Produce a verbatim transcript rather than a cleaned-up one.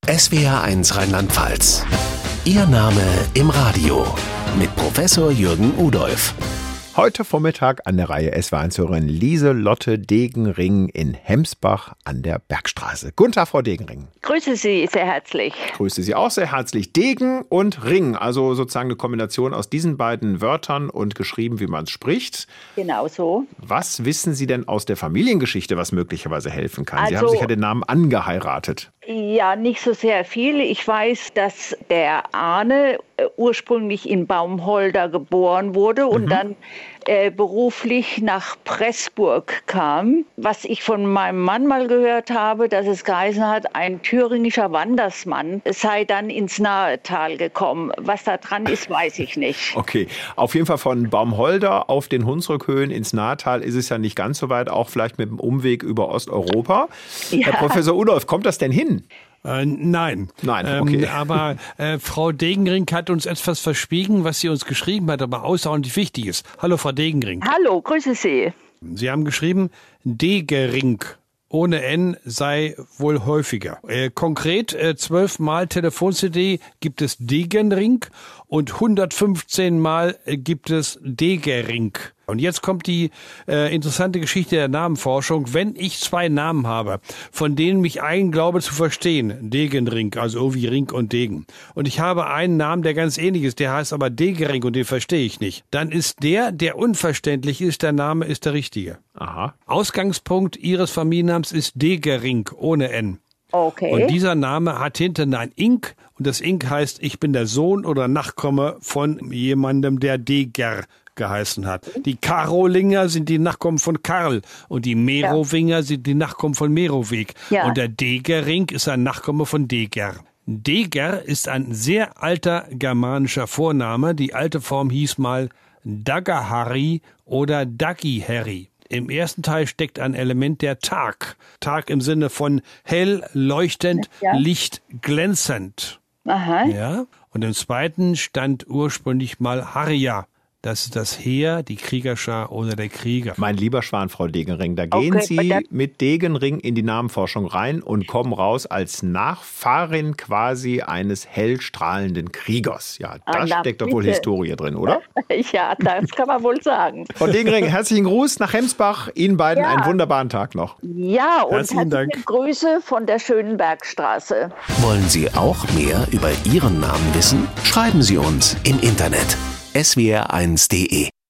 S W R eins Rheinland-Pfalz. Ihr Name im Radio mit Professor Jürgen Udolph. Heute Vormittag an der Reihe S W R eins-Hörerin Lieselotte Degenring in Hemsbach an der Bergstraße. Guten Tag, Frau Degenring. Grüße Sie sehr herzlich. Grüße Sie auch sehr herzlich. Degen und Ring, also sozusagen eine Kombination aus diesen beiden Wörtern und geschrieben, wie man es spricht. Genau so. Was wissen Sie denn aus der Familiengeschichte, was möglicherweise helfen kann? Sie Also, haben sich ja den Namen angeheiratet. Ja, nicht so sehr viel. Ich weiß, dass der Arne äh, ursprünglich in Baumholder geboren wurde und mhm. dann äh, beruflich nach Pressburg kam. Was ich von meinem Mann mal gehört habe, dass es geheißen hat, ein thüringischer Wandersmann sei dann ins Nahetal gekommen. Was da dran ist, weiß ich nicht. Okay, auf jeden Fall von Baumholder auf den Hunsrückhöhen ins Nahetal ist es ja nicht ganz so weit, auch vielleicht mit dem Umweg über Osteuropa. Ja. Herr Professor Udolph, kommt das denn hin? Äh, nein. Nein, okay. Ähm, aber äh, Frau Degenring hat uns etwas verschwiegen, was sie uns geschrieben hat, aber außerordentlich wichtig ist. Hallo, Frau Degenring. Hallo, grüße Sie. Sie haben geschrieben, Degering ohne N sei wohl häufiger. Äh, konkret, äh, zwölfmal Telefon-C D gibt es Degenring und hundertfünfzehn Mal äh, gibt es Degering. Und jetzt kommt die äh, interessante Geschichte der Namenforschung. Wenn ich zwei Namen habe, von denen mich ein glaube zu verstehen, Degenring, also O wie Ring und Degen, und ich habe einen Namen, der ganz ähnlich ist, der heißt aber Degering und den verstehe ich nicht, dann ist der, der unverständlich ist, der Name ist der richtige. Aha. Ausgangspunkt Ihres Familiennamens ist Degering ohne N. Okay. Und dieser Name hat hinten ein Ink und das Ink heißt, ich bin der Sohn oder Nachkomme von jemandem, der Deger geheißen hat. Die Karolinger sind die Nachkommen von Karl und die Merowinger ja. sind die Nachkommen von Meroweg. Ja. Und der Degering ist ein Nachkomme von Deger. Deger ist ein sehr alter germanischer Vorname. Die alte Form hieß mal Dagahari oder Dagiheri. Im ersten Teil steckt ein Element der Tag. Tag im Sinne von hell, leuchtend, ja. Licht, glänzend. Aha. Ja. Und im zweiten stand ursprünglich mal Harja. Das ist das Heer, die Kriegerschar oder der Krieger. Mein lieber Schwan, Frau Degenring, da gehen okay, Sie mit Degenring in die Namenforschung rein und kommen raus als Nachfahrin quasi eines hellstrahlenden Kriegers. Ja, da ah, steckt doch wohl Historie drin, oder? Ja, das kann man wohl sagen. Frau Degenring, herzlichen Gruß nach Hemsbach. Ihnen beiden ja. einen wunderbaren Tag noch. Ja, und herzlichen Dank. Grüße von der schönen Bergstraße. Wollen Sie auch mehr über Ihren Namen wissen? Schreiben Sie uns im Internet. S W R eins punkt de